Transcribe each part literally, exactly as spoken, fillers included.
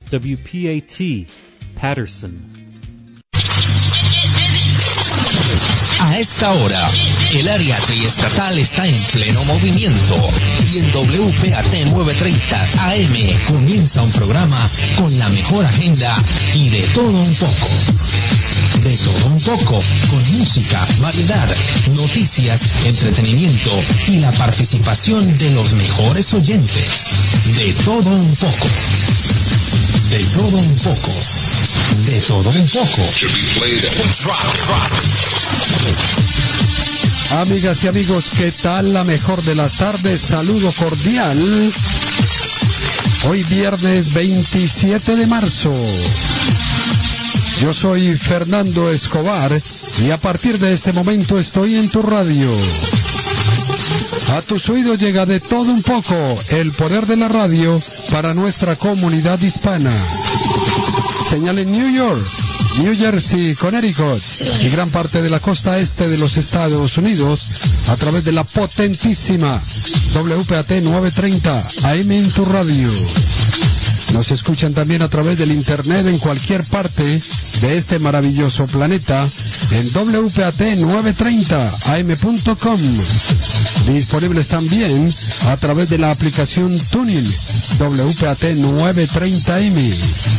W P A T, Patterson. A esta hora, el área triestatal está en pleno movimiento y en W P A T novecientos treinta A M comienza un programa con la mejor agenda y de todo un poco. De todo un poco, con música, variedad, noticias, entretenimiento y la participación de los mejores oyentes. De todo un poco. De todo un poco. De todo un poco. Amigas y amigos, ¿qué tal? La mejor de las tardes, saludo cordial. Hoy viernes veintisiete de marzo. Yo soy Fernando Escobar y a partir de este momento estoy en tu radio. A tus oídos llega de todo un poco el poder de la radio para nuestra comunidad hispana. Señal en New York, New Jersey, Connecticut y gran parte de la costa este de los Estados Unidos a través de la potentísima W P A T novecientos treinta A M en tu radio. Nos escuchan también a través del internet en cualquier parte de este maravilloso planeta en W P A T novecientos treinta A M punto com. Disponibles también a través de la aplicación Tuning W P A T novecientos treinta A M.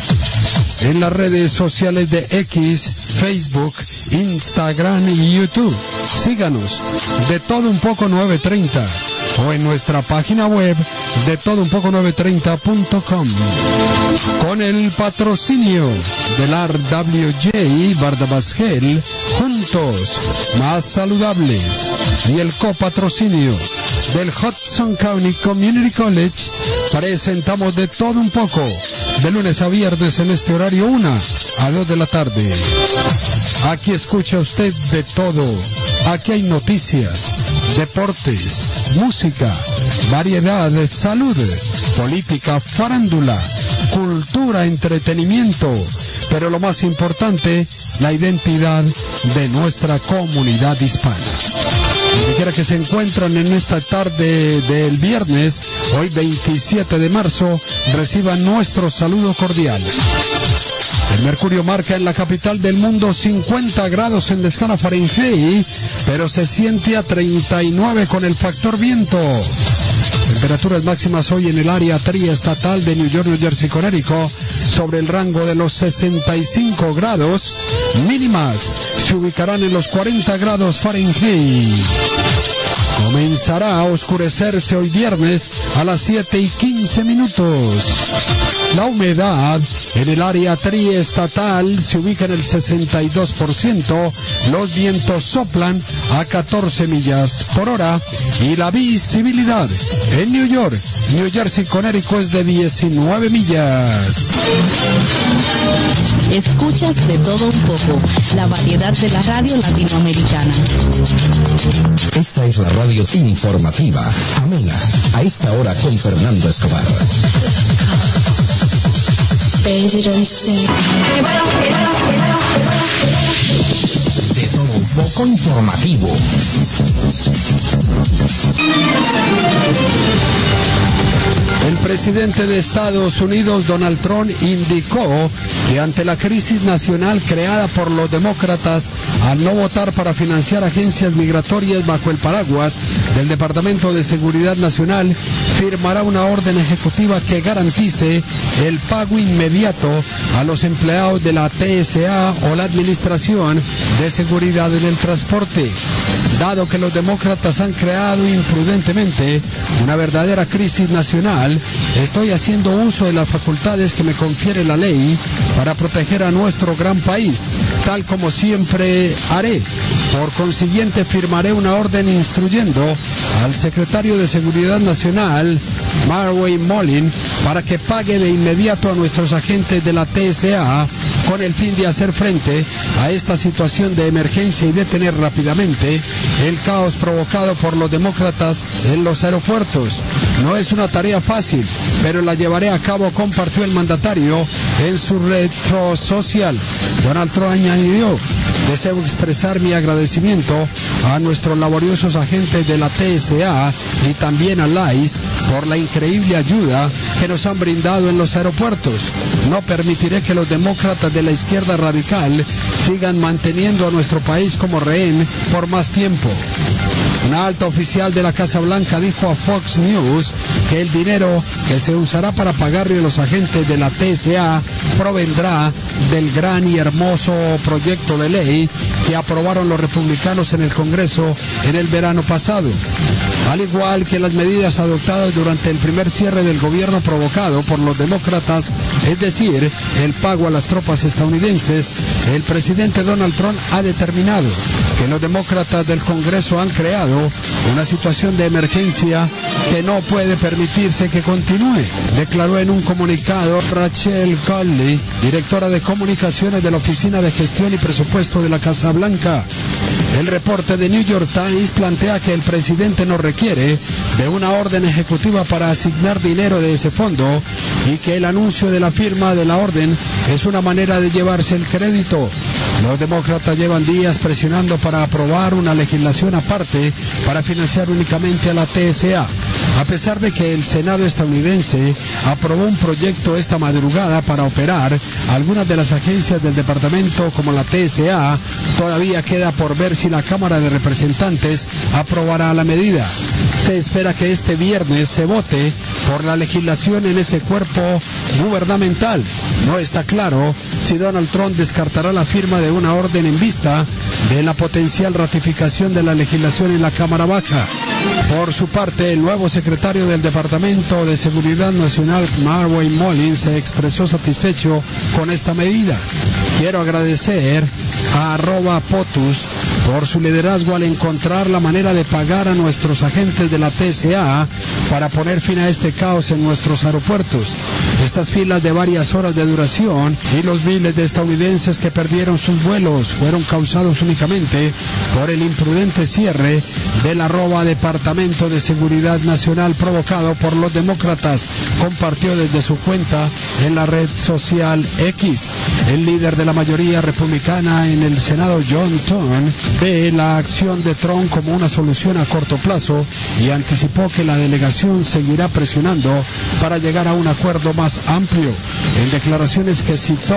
En las redes sociales de X, Facebook, Instagram y YouTube. Síganos, de todo un poco novecientos treinta, o en nuestra página web de todo un poco novecientos treinta punto com. Con el patrocinio del R W J Bardabasgel, juntos, más saludables, y el copatrocinio del Hudson County Community College, presentamos de todo un poco, de lunes a viernes en este horario, una a dos de la tarde. Aquí escucha usted de todo. Aquí hay noticias, deportes, música, variedad, salud, política, farándula, cultura, entretenimiento, pero lo más importante, la identidad de nuestra comunidad hispana. Donde quiera que se encuentran en esta tarde del viernes, hoy veintisiete de marzo, reciban nuestro saludo cordial. El mercurio marca en la capital del mundo cincuenta grados en la escala Fahrenheit, pero se siente a treinta y nueve con el factor viento. Temperaturas máximas hoy en el área triestatal de New York, New Jersey, Connecticut, sobre el rango de los sesenta y cinco grados. Mínimas se ubicarán en los cuarenta grados Fahrenheit. Comenzará a oscurecerse hoy viernes a las siete y quince minutos. La humedad en el área triestatal se ubica en el sesenta y dos por ciento, los vientos soplan a catorce millas por hora y la visibilidad en New York, New Jersey, Connecticut es de diecinueve millas. Escuchas de todo un poco, la variedad de la radio latinoamericana. Esta es la radio informativa, amena, a esta hora con Fernando Escobar. De todo un poco informativo. El presidente de Estados Unidos, Donald Trump, indicó que ante la crisis nacional creada por los demócratas al no votar para financiar agencias migratorias bajo el paraguas del Departamento de Seguridad Nacional, firmará una orden ejecutiva que garantice el pago inmediato a los empleados de la T S A o la Administración de Seguridad en el Transporte. Dado que los demócratas han creado imprudentemente una verdadera crisis nacional, estoy haciendo uso de las facultades que me confiere la ley para proteger a nuestro gran país, tal como siempre haré. Por consiguiente, firmaré una orden instruyendo al secretario de Seguridad Nacional, Marway Mollin, para que pague de inmediato a nuestros agentes de la T S A con el fin de hacer frente a esta situación de emergencia y detener rápidamente el caos provocado por los demócratas en los aeropuertos. No es una tarea fácil, pero la llevaré a cabo, compartió el mandatario en su red social. Donald Trump añadió: deseo expresar mi agradecimiento a nuestros laboriosos agentes de la T S A y también a la I C E por la increíble ayuda que nos han brindado en los aeropuertos. No permitiré que los demócratas de la izquierda radical sigan manteniendo a nuestro país como rehén por más tiempo. Una alta oficial de la Casa Blanca dijo a Fox News que el dinero que se usará para pagarle a los agentes de la T S A provendrá del gran y hermoso proyecto de ley que aprobaron los republicanos en el Congreso en el verano pasado. Al igual que las medidas adoptadas durante el primer cierre del gobierno provocado por los demócratas, es decir, el pago a las tropas estadounidenses, el presidente Donald Trump ha determinado que los demócratas del Congreso han creado una situación de emergencia que no puede permitirse que continúe, declaró en un comunicado Rachel Colley, directora de comunicaciones de la Oficina de Gestión y Presupuesto de la Casa Blanca. El reporte de New York Times plantea que el presidente no requiere de una orden ejecutiva para asignar dinero de ese fondo y que el anuncio de la firma de la orden es una manera de llevarse el crédito. Los demócratas llevan días presionando para aprobar una legislación aparte para financiar únicamente a la T S A. A pesar de que el Senado estadounidense aprobó un proyecto esta madrugada para operar algunas de las agencias del departamento como la T S A, todavía queda por ver si la Cámara de Representantes aprobará la medida. Se espera que este viernes se vote por la legislación en ese cuerpo gubernamental. No está claro si Donald Trump descartará la firma de una orden en vista de la potencial ratificación de la legislación en la Cámara Baja. Por su parte, el nuevo secretario del Departamento de Seguridad Nacional, Marway Mullins, se expresó satisfecho con esta medida. Quiero agradecer a arroba POTUS por su liderazgo al encontrar la manera de pagar a nuestros agentes de la T S A para poner fin a este caos en nuestros aeropuertos. Estas filas de varias horas de duración y los miles de estadounidenses que perdieron sus vuelos fueron causados únicamente por el imprudente cierre del arroba Departamento de Seguridad Nacional provocado por los demócratas, compartió desde su cuenta en la red social X. El líder de la mayoría republicana en el Senado, John Thune, ve la acción de Trump como una solución a corto plazo y anticipó que la delegación seguirá presionando para llegar a un acuerdo más amplio. En declaraciones que citó,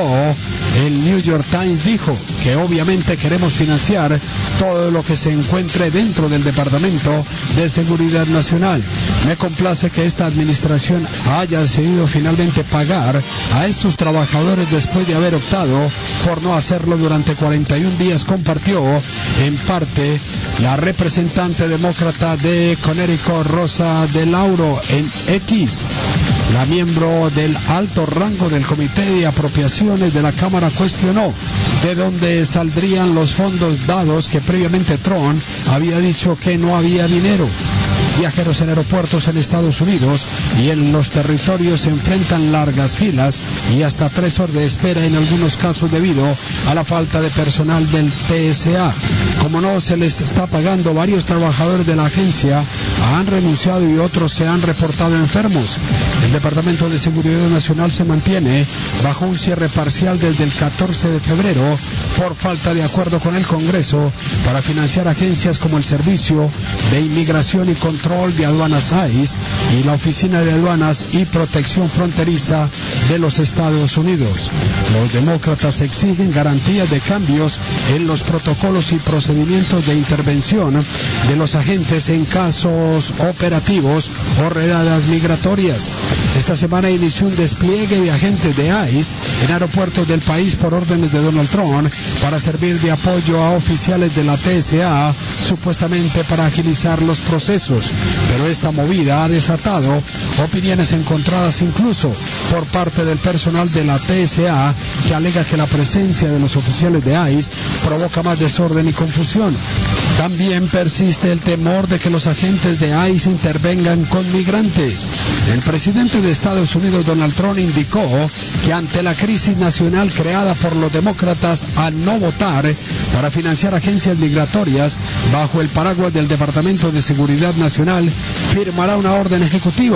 el New York Times dijo que obviamente queremos financiar todo lo que se encuentre dentro del Departamento de Seguridad Nacional. Me complace que esta administración haya decidido finalmente pagar a estos trabajadores después de haber optado por no hacerlo durante cuarenta y un días, compartió en parte la representante demócrata de Connecticut, Rosa DeLauro, en X. La miembro del alto rango del Comité de Apropiaciones de la Cámara cuestionó de dónde saldrían los fondos dados que previamente Trump había dicho que no había dinero. Viajeros en aeropuertos en Estados Unidos y en los territorios se enfrentan largas filas y hasta tres horas de espera en algunos casos debido a la falta de personal del T S A. Como no se les está pagando, varios trabajadores de la agencia han renunciado y otros se han reportado enfermos. El Departamento de Seguridad Nacional se mantiene bajo un cierre parcial desde el catorce de febrero por falta de acuerdo con el Congreso para financiar agencias como el Servicio de Inmigración y Control de Aduanas I C E y la Oficina de Aduanas y Protección Fronteriza de los Estados Unidos. Los demócratas exigen garantías de cambios en los protocolos y procedimientos de intervención de los agentes en casos operativos o redadas migratorias. Esta semana inició un despliegue de agentes de I C E en aeropuertos del país por órdenes de Donald Trump para servir de apoyo a oficiales de la T S A, supuestamente para agilizar los procesos. Pero esta movida ha desatado opiniones encontradas incluso por parte del personal de la T S A, que alega que la presencia de los oficiales de I C E provoca más desorden y confusión. También persiste el temor de que los agentes de I C E intervengan con migrantes. El presidente de Estados Unidos, Donald Trump, indicó que ante la crisis nacional creada por los demócratas al no votar para financiar agencias migratorias bajo el paraguas del Departamento de Seguridad Nacional, firmará una orden ejecutiva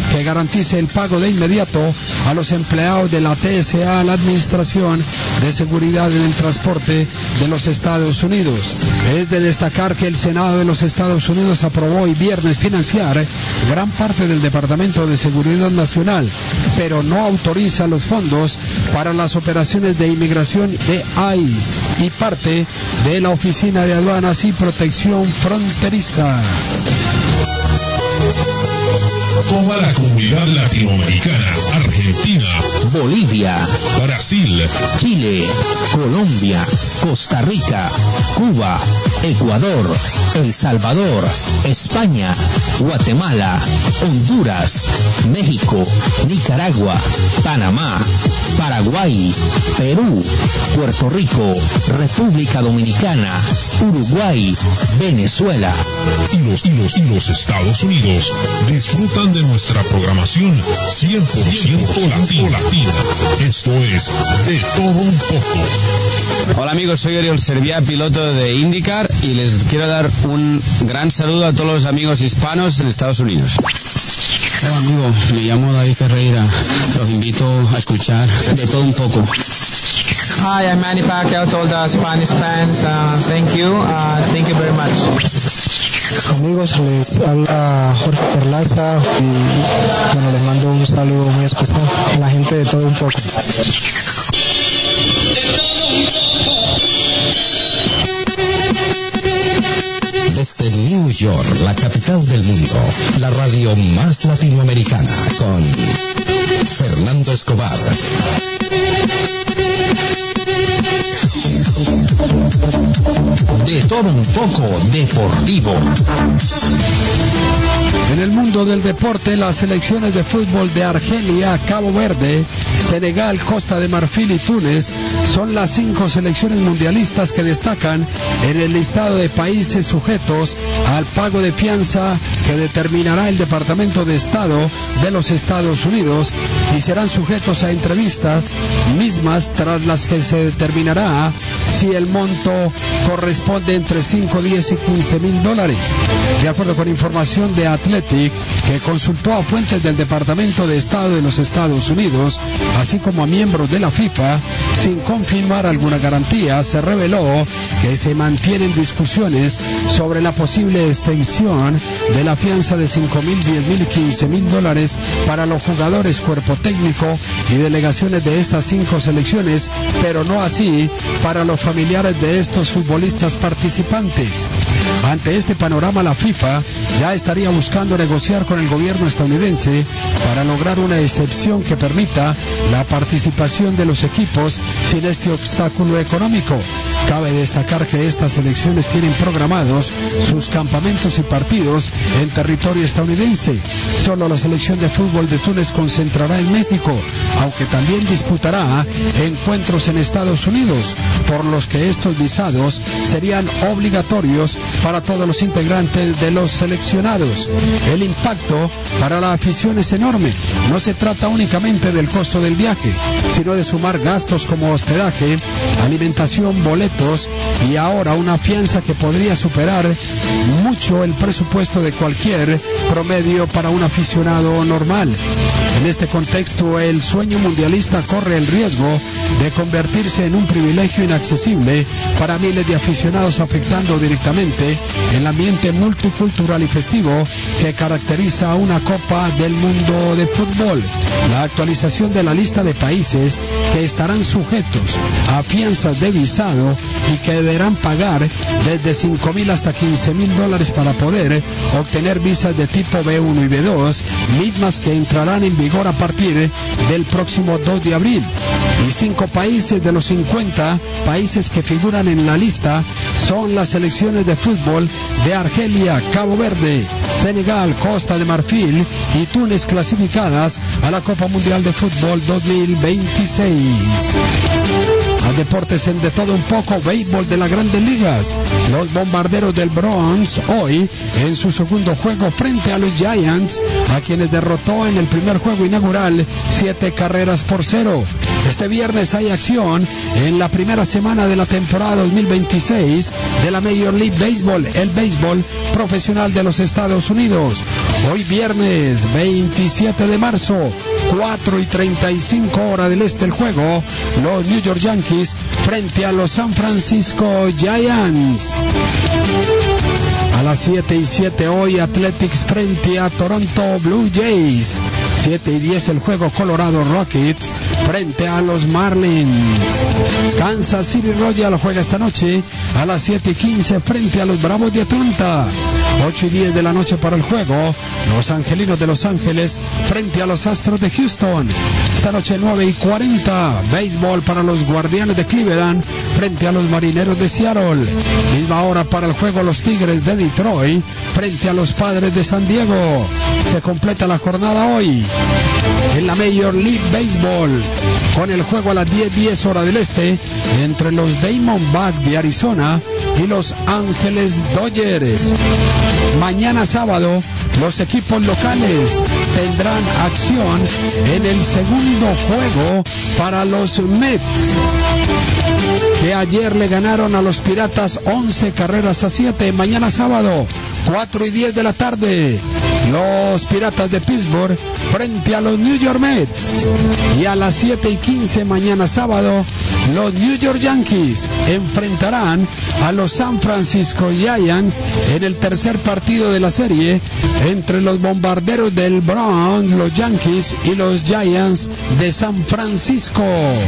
que garantice el pago de inmediato a los empleados de la T S A, la Administración de Seguridad en el Transporte de los Estados Unidos. Es de destacar que el Senado de los Estados Unidos aprobó hoy viernes financiar gran parte del Departamento de Seguridad Nacional, pero no autoriza los fondos para las operaciones de inmigración de I C E y parte de la Oficina de Aduanas y Protección Fronteriza. Toda la comunidad latinoamericana, Argentina, Bolivia, Brasil, Chile, Colombia, Costa Rica, Cuba, Ecuador, El Salvador, España, Guatemala, Honduras, México, Nicaragua, Panamá, Paraguay, Perú, Puerto Rico, República Dominicana, Uruguay, Venezuela y los, y los, y los Estados Unidos disfrutan de nuestra programación cien por ciento latina. Esto es De Todo Un Poco. Hola amigos, soy Oriol Serviá, piloto de IndyCar, y les quiero dar un gran saludo a todos los amigos hispanos en Estados Unidos. Hola amigo, me llamo David Ferreira, los invito a escuchar De Todo Un Poco. Hi, I'm Manny Pacquiao, to all the Spanish fans. Uh, thank you, uh, thank you very much. Amigos, les habla Jorge Perlaza y bueno, les mando un saludo muy especial a la gente de Todo Un Poco. Desde New York, la capital del mundo, la radio más latinoamericana, con Fernando Escobar. De Todo Un Poco Deportivo. En el mundo del deporte, las selecciones de fútbol de Argelia, Cabo Verde, Senegal, Costa de Marfil y Túnez son las cinco selecciones mundialistas que destacan en el listado de países sujetos al pago de fianza que determinará el Departamento de Estado de los Estados Unidos y serán sujetos a entrevistas mismas tras las que se determinará si el monto corresponde entre cinco, diez y quince mil dólares. De acuerdo con información de Athletic, que consultó a fuentes del Departamento de Estado de los Estados Unidos, así como a miembros de la FIFA, sin confirmar alguna garantía, se reveló que se mantienen discusiones sobre la posible extensión de la fianza de cinco mil, diez mil y quince mil dólares para los jugadores, cuerpo técnico y delegaciones de estas cinco selecciones, pero no así para los familiares de estos futbolistas participantes. Ante este panorama, la FIFA ya estaría buscando negociar con el gobierno estadounidense para lograr una excepción que permita la participación de los equipos sin este obstáculo económico. Cabe destacar que estas selecciones tienen programados sus campamentos y partidos en territorio estadounidense. Solo la selección de fútbol de Túnez concentrará en México, aunque también disputará encuentros en Estados Unidos, por los que estos visados serían obligatorios para todos los integrantes de los seleccionados. El impacto para la afición es enorme. No se trata únicamente del costo del viaje, sino de sumar gastos como hospedaje, alimentación, boletos y ahora una fianza que podría superar mucho el presupuesto de cualquier promedio para un aficionado normal. En este contexto, el sueño mundialista corre el riesgo de convertirse en un privilegio inaccesible para miles de aficionados, afectando directamente el ambiente multicultural y festivo que caracteriza a una Copa del Mundo de fútbol. La actualización de la lista de países que estarán sujetos a fianzas de visado y que deberán pagar desde cinco mil hasta quince mil dólares para poder obtener visas de tipo B uno y B dos, mismas que entrarán en vigor a partir del próximo dos de abril. Y cinco países de los cincuenta países que figuran en la lista son las selecciones de fútbol de Argelia, Cabo Verde, Senegal, Costa de Marfil y Túnez, clasificadas a la Copa Mundial de Fútbol dos mil veintiséis. A deportes en De Todo Un Poco, béisbol de las Grandes Ligas. Los Bombarderos del Bronx hoy en su segundo juego frente a los Giants, a quienes derrotó en el primer juego inaugural siete carreras por cero. Este viernes hay acción en la primera semana de la temporada dos mil veintiséis de la Major League Baseball, el béisbol profesional de los Estados Unidos. Hoy viernes veintisiete de marzo, cuatro y treinta y cinco hora del este el juego, los New York Yankees frente a los San Francisco Giants. A las siete y siete hoy, Athletics frente a Toronto Blue Jays. siete y diez el juego, Colorado Rockets frente a los Marlins. Kansas City Royal juega esta noche a las siete y quince frente a los Bravos de Atlanta. ocho y diez de la noche para el juego, los Angelinos de Los Ángeles frente a los Astros de Houston. Esta noche nueve y cuarenta, béisbol para los Guardianes de Cleveland frente a los Marineros de Seattle. Misma hora para el juego, los Tigres de Detroit frente a los Padres de San Diego. Se completa la jornada hoy en la Major League Baseball con el juego a las diez y diez hora del este entre los Diamondbacks de Arizona y los Ángeles Dodgers. Mañana sábado los equipos locales tendrán acción en el segundo juego para los Mets, que ayer le ganaron a los Piratas once carreras a siete. Mañana sábado, cuatro y diez de la tarde, los Piratas de Pittsburgh frente a los New York Mets. Y a las siete y quince mañana sábado, los New York Yankees enfrentarán a los San Francisco Giants en el tercer partido de la serie entre los Bombarderos del Bronx, los Yankees, y los Giants de San Francisco.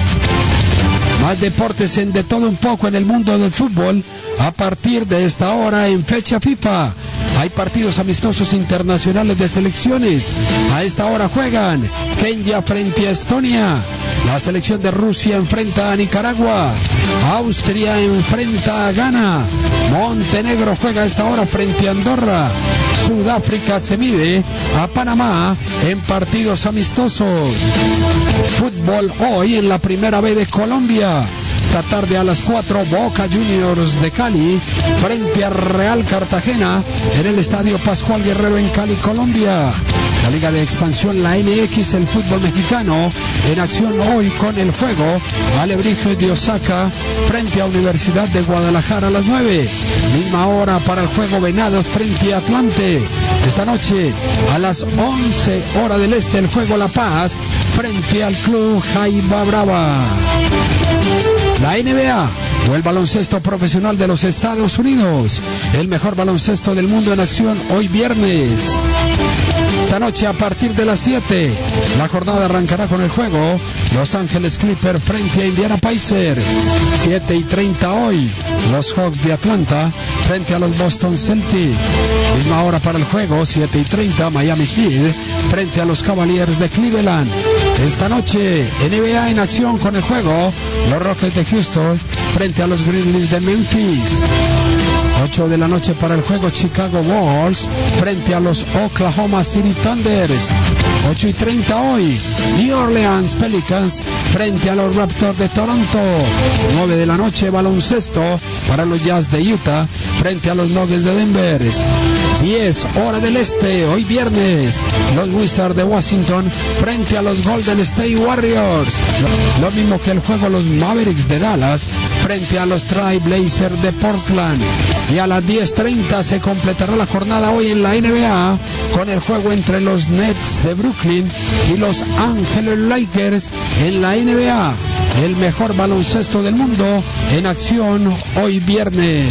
Más deportes en De Todo Un Poco en el mundo del fútbol a partir de esta hora en fecha FIFA. Hay partidos amistosos internacionales de selecciones. A esta hora juegan Kenia frente a Estonia. La selección de Rusia enfrenta a Nicaragua. Austria enfrenta a Ghana. Montenegro juega a esta hora frente a Andorra. Sudáfrica se mide a Panamá en partidos amistosos. Fútbol hoy en la Primera B de Colombia. Esta tarde a las cuatro, Boca Juniors de Cali frente a Real Cartagena en el Estadio Pascual Guerrero en Cali, Colombia. La Liga de Expansión, la M X, el fútbol mexicano, en acción hoy con el juego Alebrijes de Osaka frente a Universidad de Guadalajara a las nueve. Misma hora para el juego Venados frente a Atlante. Esta noche a las once hora del este el juego La Paz frente al Club Jaiba Brava. La N B A o el baloncesto profesional de los Estados Unidos, el mejor baloncesto del mundo en acción hoy viernes. Esta noche a partir de las siete, la jornada arrancará con el juego Los Ángeles Clippers frente a Indiana Pacers. siete y treinta hoy, los Hawks de Atlanta frente a los Boston Celtics. Misma hora para el juego, siete y treinta, Miami Heat frente a los Cavaliers de Cleveland. Esta noche, N B A en acción con el juego, los Rockets de Houston frente a los Grizzlies de Memphis. ocho de la noche para el juego, Chicago Bulls frente a los Oklahoma City Thunders. ocho y treinta hoy, New Orleans Pelicans frente a los Raptors de Toronto. nueve de la noche, baloncesto para los Jazz de Utah frente a los Nuggets de Denver. diez hora del este, hoy viernes, los Wizards de Washington frente a los Golden State Warriors. Lo mismo que el juego, los Mavericks de Dallas frente a los Trail Blazers de Portland. Y a las diez treinta se completará la jornada hoy en la N B A con el juego entre los Nets de Brooklyn y los Angeles Lakers en la N B A. El mejor baloncesto del mundo en acción hoy viernes.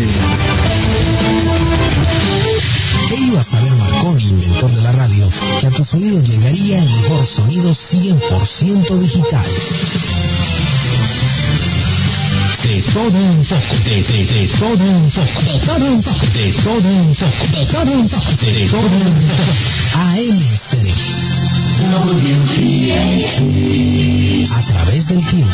¿Qué iba a saber Marconi, inventor de la radio, que a tus oídos llegaría el mejor sonido cien por ciento digital? De todo un poco, de, de, de todo un poco, de todo un poco, de todo un poco, de todo un poco, de todo un poco. A M Estéreo. A través del tiempo.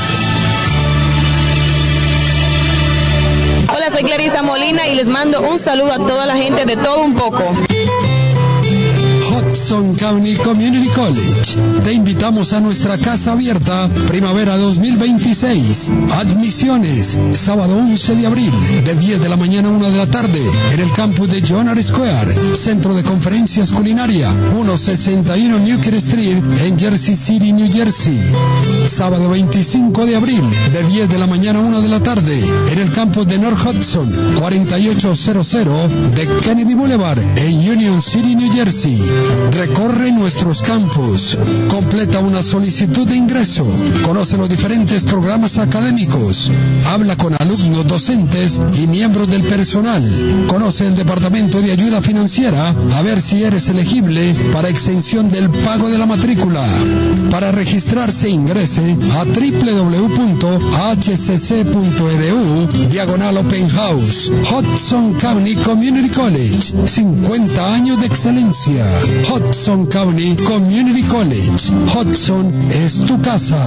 Hola, soy Clarisa Molina y les mando un saludo a toda la gente de Todo Un Poco. Hudson County Community College. Te invitamos a nuestra casa abierta Primavera dos mil veintiséis. Admisiones, sábado once de abril, de diez de la mañana a una de la tarde, en el campus de John R. Square, Centro de Conferencias Culinaria, ciento sesenta y uno Newkirk Street, en Jersey City, New Jersey. Sábado veinticinco de abril, de diez de la mañana a una de la tarde, en el campus de North Hudson, cuarenta y ocho cero cero de Kennedy Boulevard, en Union City, New Jersey. Recorre nuestros campus, completa una solicitud de ingreso, conoce los diferentes programas académicos, habla con alumnos, docentes y miembros del personal, conoce el departamento de ayuda financiera a ver si eres elegible para exención del pago de la matrícula. Para registrarse ingrese a doble u doble u doble u punto h c c punto e d u diagonal open house. Hudson County Community College, cincuenta años de excelencia. Hudson County Community College. Hudson es tu casa.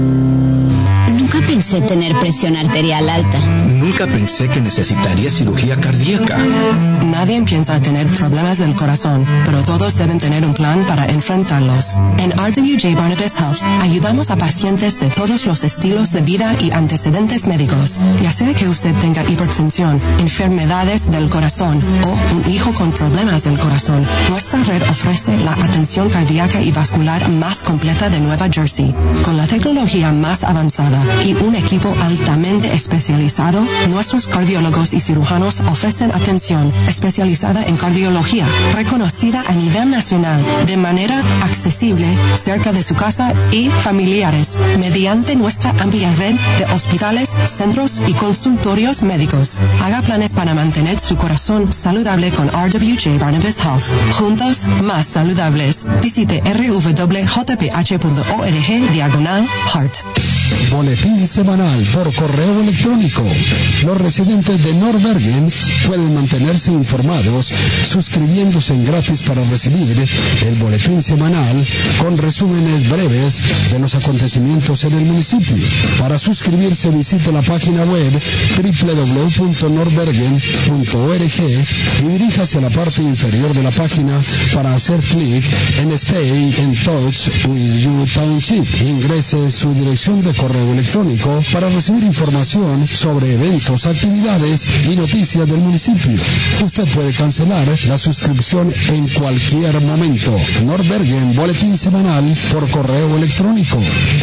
Nunca pensé tener presión arterial alta. Nunca pensé que necesitaría cirugía cardíaca. Nadie piensa tener problemas del corazón, pero todos deben tener un plan para enfrentarlos. En R W J Barnabas Health ayudamos a pacientes de todos los estilos de vida y antecedentes médicos. Ya sea que usted tenga hipertensión, enfermedades del corazón o un hijo con problemas del corazón, nuestra red ofrece la atención cardíaca y vascular más completa de Nueva Jersey. Con la tecnología más avanzada y un equipo altamente especializado, nuestros cardiólogos y cirujanos ofrecen atención especializada en cardiología, reconocida a nivel nacional, de manera accesible, cerca de su casa y familiares, mediante nuestra amplia red de hospitales, centros y consultorios médicos. Haga planes para mantener su corazón saludable con R W J Barnabas Health. Juntos, más saludables. Visite r w w punto j p h punto org diagonal heart. Boletín semanal por correo electrónico. Los residentes de North Bergen pueden mantenerse informados suscribiéndose en gratis para recibir el boletín semanal con resúmenes breves de los acontecimientos en el municipio. Para suscribirse visite la página web doble u doble u doble u punto north bergen punto org y diríjase a la parte inferior de la página para hacer clic en Stay in Touch with Your Township. Ingrese su dirección de correo electrónico para recibir información sobre eventos, actividades y noticias del municipio. Usted puede cancelar la suscripción en cualquier momento. North Bergen, boletín semanal por correo electrónico.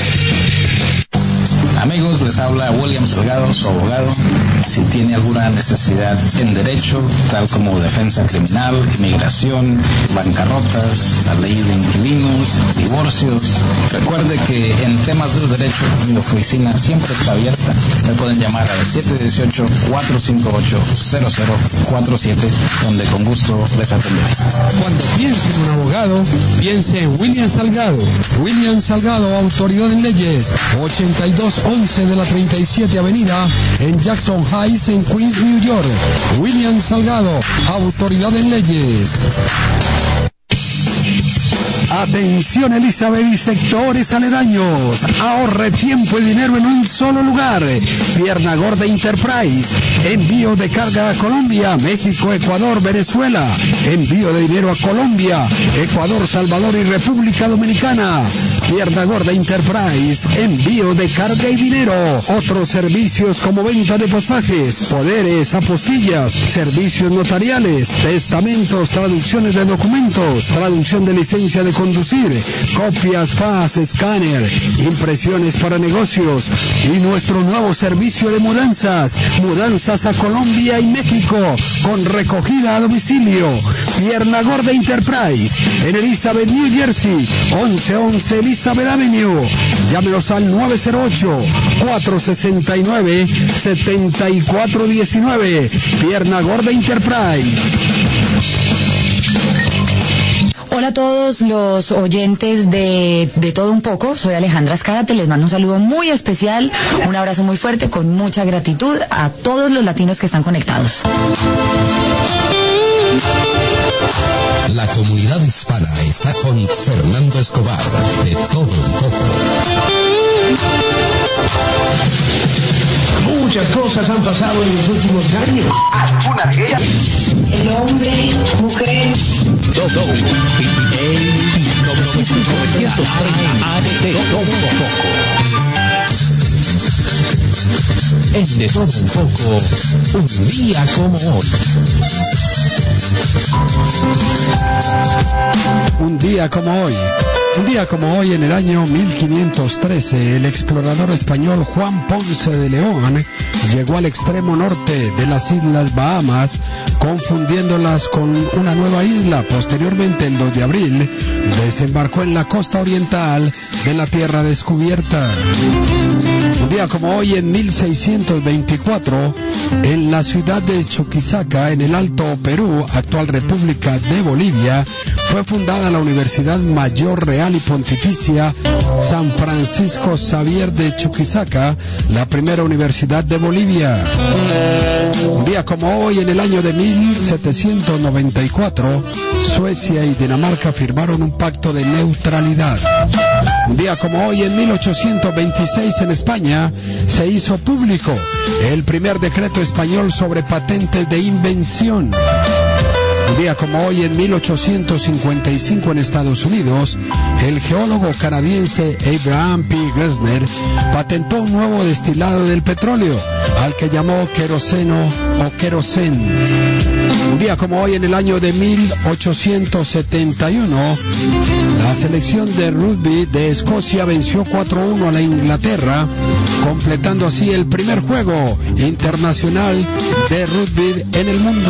Amigos, les habla William Salgado, su abogado. Si tiene alguna necesidad en derecho, tal como defensa criminal, inmigración, bancarrotas, la ley de inquilinos, divorcios, recuerde que en temas del derecho mi oficina siempre está abierta. Me pueden llamar al siete uno ocho, cuatro cinco ocho, cero cero cuatro siete, donde con gusto les atenderé. Cuando piense en un abogado, piense en William Salgado. William Salgado, autoridad en leyes, ochenta y dos once de la treinta y siete Avenida en Jackson Heights, en Queens, New York. William Salgado, autoridad en leyes. Atención Elizabeth y sectores aledaños. Ahorre tiempo y dinero en un solo lugar. Pierna Gorda Enterprise. Envío de carga a Colombia, México, Ecuador, Venezuela. Envío de dinero a Colombia, Ecuador, Salvador y República Dominicana. Pierna Gorda Enterprise. Envío de carga y dinero. Otros servicios como venta de pasajes, poderes, apostillas, servicios notariales, testamentos, traducciones de documentos, traducción de licencia de conducir, copias, fax, escáner, impresiones para negocios y nuestro nuevo servicio de mudanzas, mudanzas a Colombia y México con recogida a domicilio. Pierna Gorda Enterprise en Elizabeth, New Jersey, once once Elizabeth Avenue. Llámenos al nueve cero ocho, cuatro seis nueve, siete cuatro uno nueve. Pierna Gorda Enterprise. Hola a todos los oyentes de, de Todo Un Poco, soy Alejandra Azcárate, les mando un saludo muy especial, un abrazo muy fuerte, con mucha gratitud a todos los latinos que están conectados. La comunidad hispana está con Fernando Escobar, de Todo Un Poco. Muchas cosas han pasado en los últimos años. ¿Alguna de ellas? El hombre, mujer. Todo. novecientos treinta de todo un poco. En de todo un poco, un día como hoy. Un día como hoy. Un día como hoy, en el año mil quinientos trece, el explorador español Juan Ponce de León llegó al extremo norte de las Islas Bahamas, confundiéndolas con una nueva isla. Posteriormente, el dos de abril, desembarcó en la costa oriental de la tierra descubierta. Un día como hoy, en mil seiscientos veinticuatro, en la ciudad de Chuquisaca, en el Alto Perú, actual República de Bolivia, fue fundada la Universidad Mayor Real y Pontificia San Francisco Xavier de Chuquisaca, la primera universidad de Bolivia. Un día como hoy, en el año de mil setecientos noventa y cuatro, Suecia y Dinamarca firmaron un pacto de neutralidad. Un día como hoy, en mil ochocientos veintiséis, en España, se hizo público el primer decreto español sobre patentes de invención. Un día como hoy, en mil ochocientos cincuenta y cinco, en Estados Unidos, el geólogo canadiense Abraham P. Gessner patentó un nuevo destilado del petróleo, al que llamó queroseno o querosén. Un día como hoy, en el año de mil ochocientos setenta y uno, la selección de rugby de Escocia venció cuatro a uno a la Inglaterra, completando así el primer juego internacional de rugby en el mundo.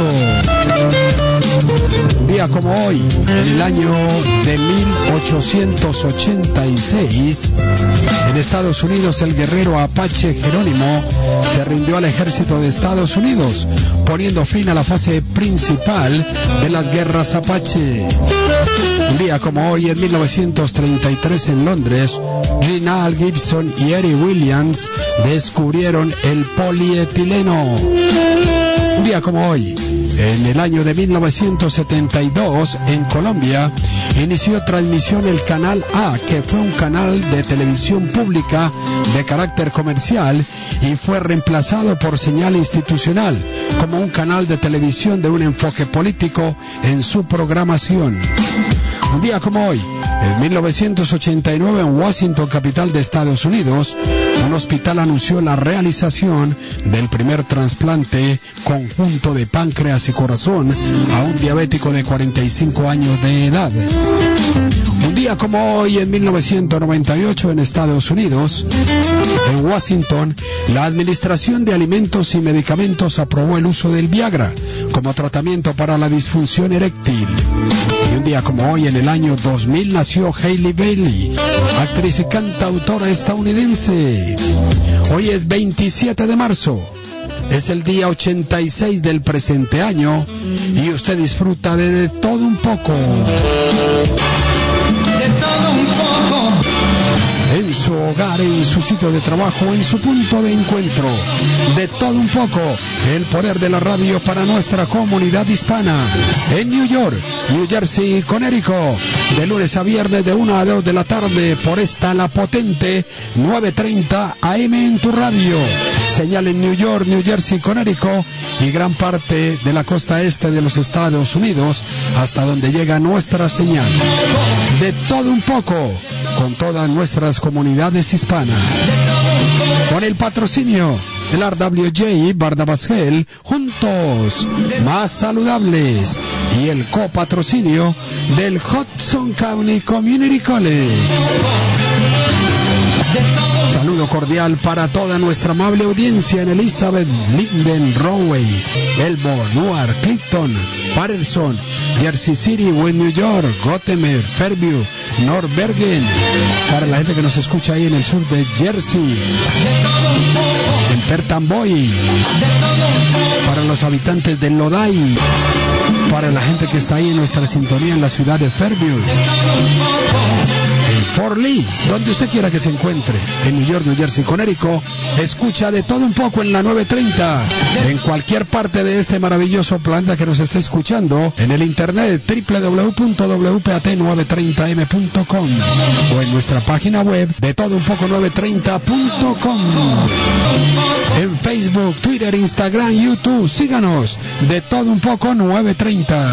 Un día como hoy, en el año de mil ochocientos ochenta y seis, en Estados Unidos, el guerrero apache Jerónimo se rindió al ejército de Estados Unidos, poniendo fin a la fase principal de las guerras apache. Un día como hoy, en mil novecientos treinta y tres, en Londres, Rinald Gibson y Eric Williams descubrieron el polietileno. Un día como hoy, en el año de mil novecientos setenta y dos, en Colombia, inició transmisión el Canal A, que fue un canal de televisión pública de carácter comercial y fue reemplazado por Señal Institucional, como un canal de televisión de un enfoque político en su programación. Un día como hoy, en mil novecientos ochenta y nueve, en Washington, capital de Estados Unidos, un hospital anunció la realización del primer trasplante conjunto de páncreas y corazón a un diabético de cuarenta y cinco años de edad. Un día como hoy, en mil novecientos noventa y ocho, en Estados Unidos, en Washington, la Administración de Alimentos y Medicamentos aprobó el uso del Viagra como tratamiento para la disfunción eréctil. Y un día como hoy, en el año dos mil, nació Hailey Bailey, actriz y cantautora estadounidense. Hoy es veintisiete de marzo. Es el día ochenta y seis del presente año y usted disfruta de, de todo un poco. De todo un poco. En su hogar, en su sitio de trabajo, en su punto de encuentro. De todo un poco. El poder de la radio para nuestra comunidad hispana. En New York, New Jersey y Connecticut. De lunes a viernes de una a dos de la tarde por esta la potente nueve treinta A M en tu radio. Señal en New York, New Jersey, Connecticut y gran parte de la costa este de los Estados Unidos, hasta donde llega nuestra señal. De todo un poco, con todas nuestras comunidades hispanas. Con el patrocinio del R W J Barnabas Gel, juntos, más saludables, y el copatrocinio del Hudson County Community College. Saludo cordial para toda nuestra amable audiencia en Elizabeth, Linden, Rahway, Melbourne, Newark, Clinton, Patterson, Jersey City, West New York, Gothenburg, Fairview, North Bergen, para la gente que nos escucha ahí en el sur de Jersey, en Perth Amboy, para los habitantes de Lodi, para la gente que está ahí en nuestra sintonía en la ciudad de Fairview, en Fort Lee, donde usted quiera que se encuentre, en New York, New Jersey, Connecticut, escucha de todo un poco en la nueve treinta, en cualquier parte de este maravilloso planeta que nos esté escuchando, en el internet doble u doble u doble u punto w p a t nueve treinta m punto com o en nuestra página web de todo un poco nueve treinta punto com, en Facebook Facebook, Twitter, Instagram, YouTube. Síganos. De todo un poco nueve treinta.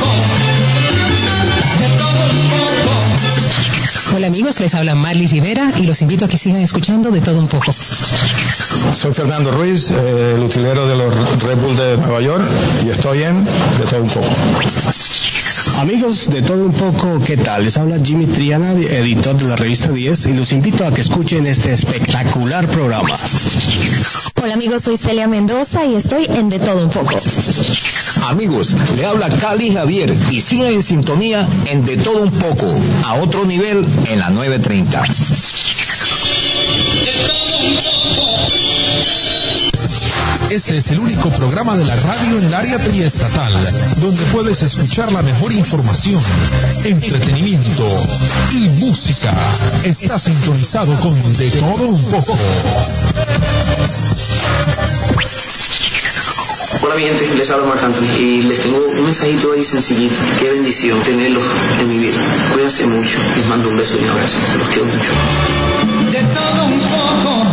Hola amigos, les habla Marley Rivera y los invito a que sigan escuchando De Todo Un Poco. Soy Fernando Ruiz, eh, el utilero de los Red Bull de Nueva York, y estoy en De Todo Un Poco. Amigos de Todo Un Poco, ¿qué tal? Les habla Jimmy Triana, editor de la revista diez, y los invito a que escuchen este espectacular programa. Hola amigos, soy Celia Mendoza y estoy en De Todo Un Poco. Amigos, le habla Cali Javier y sigan en sintonía en De Todo Un Poco, a otro nivel en la nueve treinta. Este es el único programa de la radio en el área triestatal donde puedes escuchar la mejor información, entretenimiento y música. Está sintonizado con De Todo Un Poco. Hola mi gente, les habla Marc Anthony y les tengo un mensajito ahí sencillito. Qué bendición tenerlos en mi vida. Cuídense mucho, les mando un beso y un abrazo. Los quiero mucho. De todo un poco.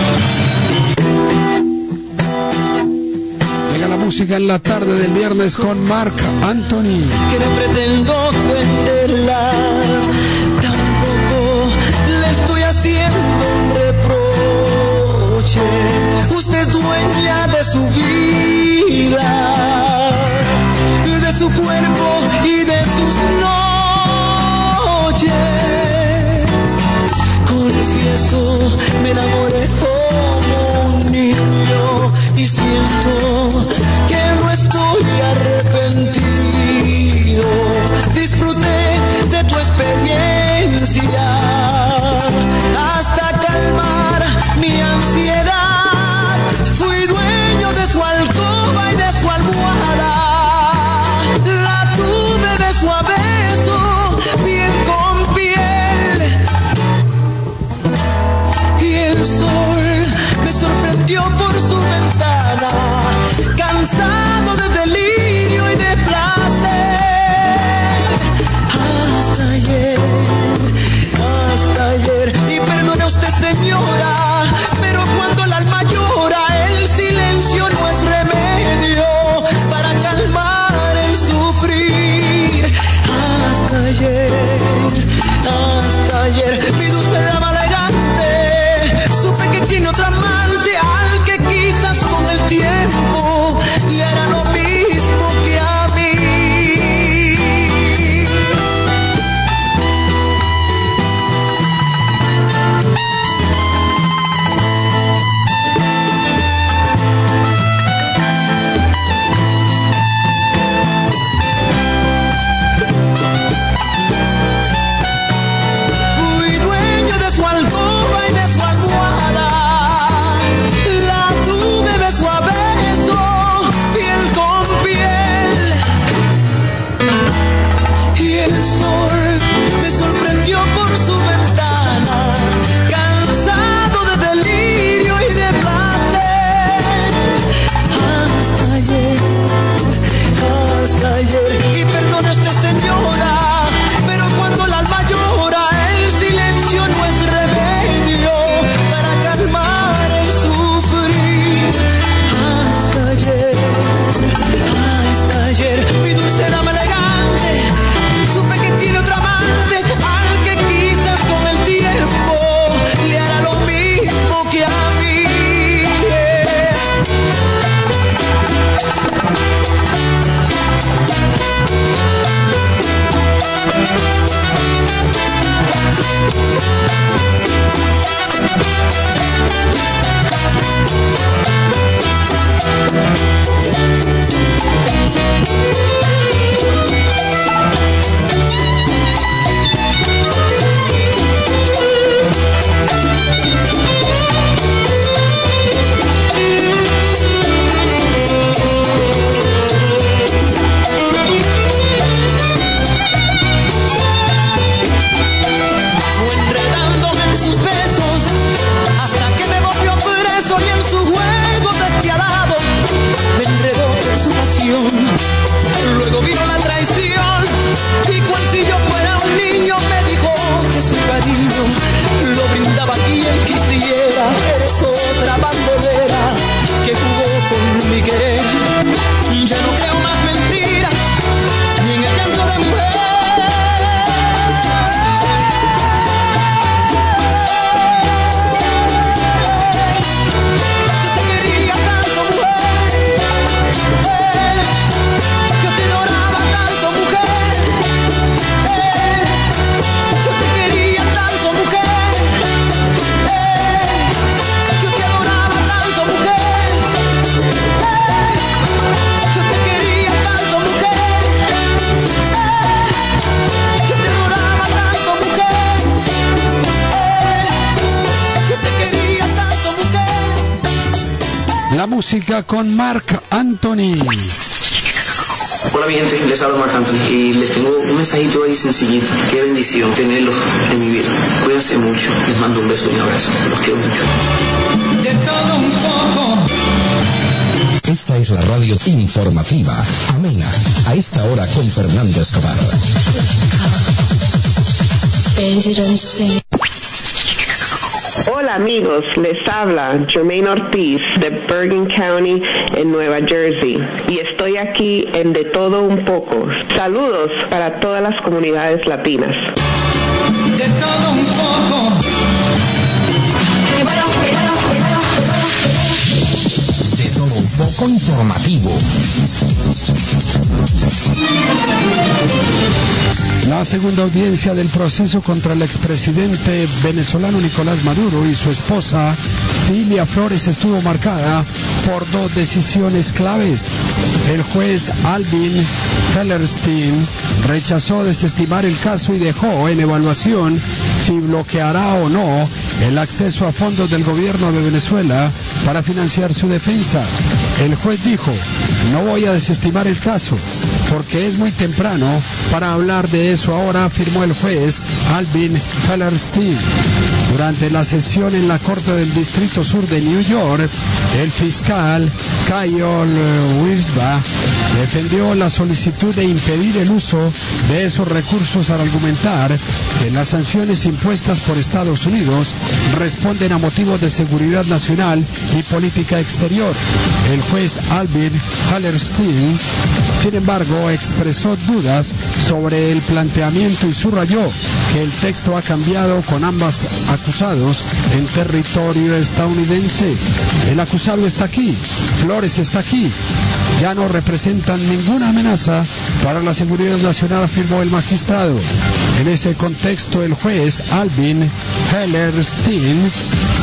Llega la música en la tarde del viernes con Marc Anthony. Que no pretendo ofenderla, tampoco le estoy haciendo un reproche. Usted es dueña de su vida, de su cuerpo y de sus noches. Confieso, me enamoré como un niño y siento que no estoy arrepentido. Disfruté de tu experiencia hasta calmar mi ansiedad. Fui dueño de su alcoba y de su almohada. La tuve beso a beso, piel con piel. Y el sol me sorprendió por su ventana, cansado de delirio y de placer. Hasta ayer, hasta ayer. Y perdone usted, señora, pero cuando el alma llora, el silencio no es remedio para calmar el sufrir. Hasta ayer, hasta ayer, mi dulce dama elegante, supe que tiene otra amante al que quizás con el tiempo La música con Marc Anthony. Hola mi gente, les habla Marc Anthony y les tengo un mensajito ahí sencillito. Qué bendición tenerlos en mi vida. Cuídense mucho, les mando un beso y un abrazo. Los quiero mucho. De todo un poco. Esta es la radio informativa, amena, a esta hora con Fernando Escobar. Hola amigos, les habla Jermaine Ortiz de Bergen County en Nueva Jersey y estoy aquí en De Todo Un Poco. Saludos para todas las comunidades latinas. De todo un poco. De todo un poco informativo. La segunda audiencia del proceso contra el expresidente venezolano Nicolás Maduro y su esposa Cilia Flores estuvo marcada por dos decisiones claves. El juez Alvin Hellerstein rechazó desestimar el caso y dejó en evaluación si bloqueará o no el acceso a fondos del gobierno de Venezuela para financiar su defensa. El juez dijo: no voy a desestimar el caso porque es muy temprano para hablar de eso ahora, afirmó el juez Alvin Hellerstein. Durante la sesión en la Corte del Distrito Sur de New York, el fiscal Kyle Wirsba defendió la solicitud de impedir el uso de esos recursos al argumentar que las sanciones impuestas por Estados Unidos responden a motivos de seguridad nacional y política exterior. El juez Alvin Hellerstein, sin embargo, expresó dudas sobre el planteamiento y subrayó que el texto ha cambiado con ambos acusados en territorio estadounidense. El acusado está aquí, Flores está aquí, ya no representan ninguna amenaza para la seguridad nacional, afirmó el magistrado. En ese contexto, el juez Alvin Hellerstein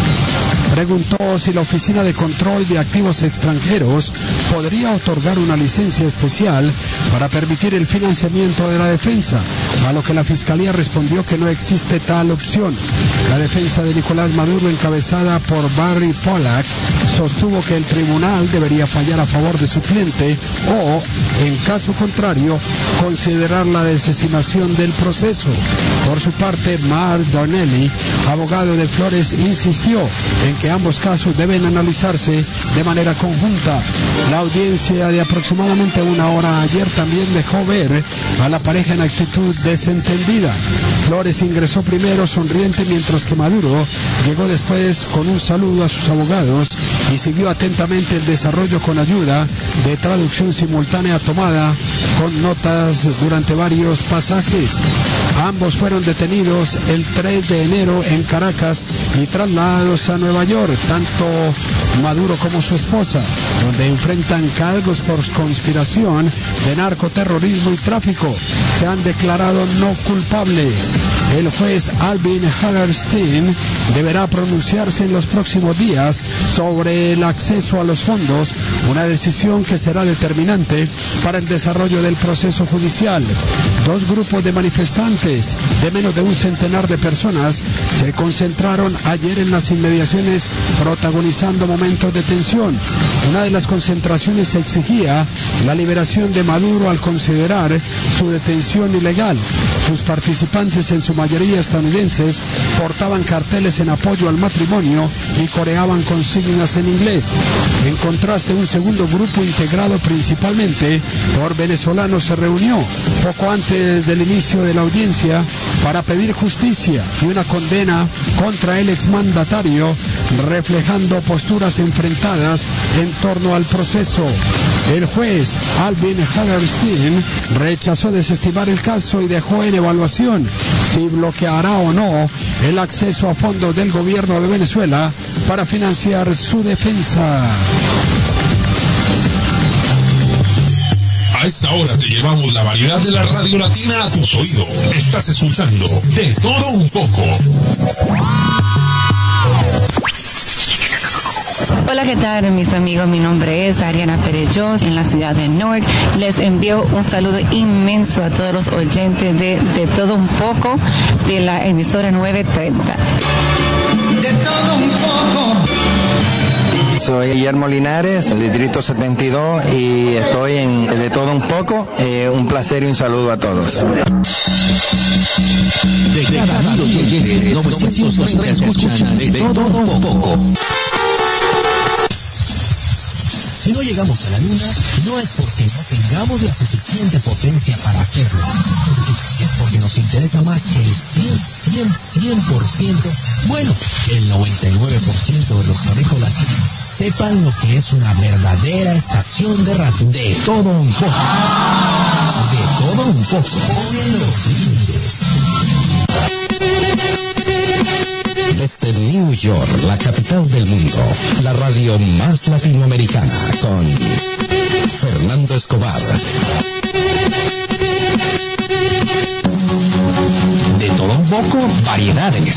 preguntó si la Oficina de Control de Activos Extranjeros podría otorgar una licencia especial para permitir el financiamiento de la defensa, a lo que la Fiscalía respondió que no existe tal opción. La defensa de Nicolás Maduro, encabezada por Barry Pollack, sostuvo que el tribunal debería fallar a favor de su cliente o, en caso contrario, considerar la desestimación del proceso. Por su parte, Mark Donnelly, abogado de Flores, insistió en que ambos casos deben analizarse de manera conjunta. La audiencia de aproximadamente una hora ayer también dejó ver a la pareja en actitud desentendida. Flores ingresó primero sonriente, mientras que Maduro llegó después con un saludo a sus abogados y siguió atentamente el desarrollo con ayuda de traducción simultánea tomada con notas durante varios pasajes. Ambos fueron detenidos el tres de enero en Caracas y trasladados a Nueva York, tanto Maduro como su esposa, donde enfrentan cargos por conspiración de narcoterrorismo y tráfico. Se han declarado no culpables. El juez Alvin Hellerstein deberá pronunciarse en los próximos días sobre el acceso a los fondos, una decisión que será determinante para el desarrollo del proceso judicial. Dos grupos de manifestantes de menos de un centenar de personas se concentraron ayer en las inmediaciones, protagonizando momentos de tensión. Una de las concentraciones exigía la liberación de Maduro al considerar su detención ilegal. Sus participantes, en su mayoría estadounidenses, portaban carteles en apoyo al matrimonio y coreaban consignas en inglés. En contraste, un segundo grupo, integrado principalmente por venezolanos, se reunió poco antes del inicio de la audiencia para pedir justicia y una condena contra el exmandatario, reflejando posturas enfrentadas en torno al proceso. El juez Alvin Hellerstein rechazó desestimar el caso y dejó en evaluación si bloqueará o no el acceso a fondos del gobierno de Venezuela para financiar su defensa. A esta hora te llevamos la variedad de la radio latina a tus oídos. Estás escuchando De Todo Un Poco. Hola, ¿qué tal, mis amigos? Mi nombre es Ariana Perellos, en la ciudad de Newark. Les envío un saludo inmenso a todos los oyentes de De Todo Un Poco, de la emisora nueve treinta. De todo un poco. soy Guillermo Linares, del Distrito setenta y dos, y estoy en De Todo Un Poco. Eh, un placer y un saludo a todos. De cada lado que llegues, novecientos treinta escuchan De Todo Un Poco. Si no llegamos a la luna, no es porque no tengamos la suficiente potencia para hacerlo. Es porque nos interesa más que el cien, cien, cien por ciento, bueno, el noventa y nueve por ciento de los terrícolas sepan lo que es una verdadera estación de radio. De todo un poco. De todo un poco. Los límites. Desde New York, la capital del mundo, la radio más latinoamericana, con Fernando Escobar. De todo un poco, variedades.